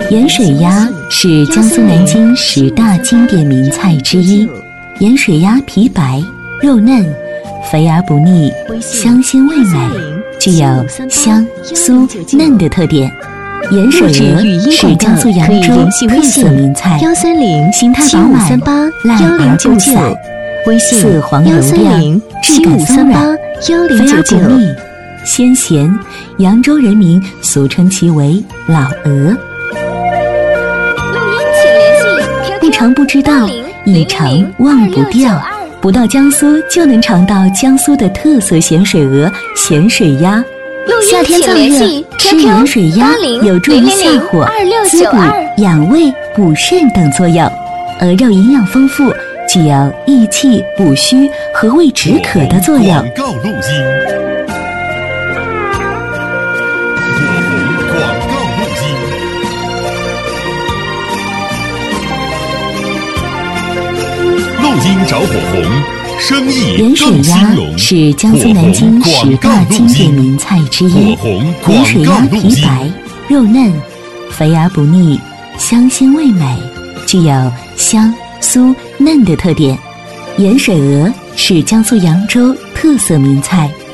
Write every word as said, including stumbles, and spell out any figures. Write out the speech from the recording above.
盐水鸭是江苏南京十大经典名菜之一。盐水鸭皮白肉嫩，肥而不腻，香鲜味美，具有香酥嫩的特点。盐水鹅是江苏扬州特色名菜， 幺三零形态饱满，烂而不散， 微信色黄油亮，质感松软，肥而不腻，鲜咸。扬州人民俗称其为老鹅。不尝不知道，一尝忘不掉。不到江苏就能尝到江苏的特色咸水鹅、咸水鸭。夏天燥热，吃盐水鸭有助于下火、滋补、养胃、补肾等作用。鹅肉营养丰富，具有益气、补虚、和胃止渴的作用。 广告录音。火红广告录音。录音找火红。生意盐水鸭是江苏南京十大经典名菜之一。盐水鸭皮白肉嫩，肥而不腻，香鲜味美，具有香酥嫩的特点。盐水鹅是江苏扬州特色名菜。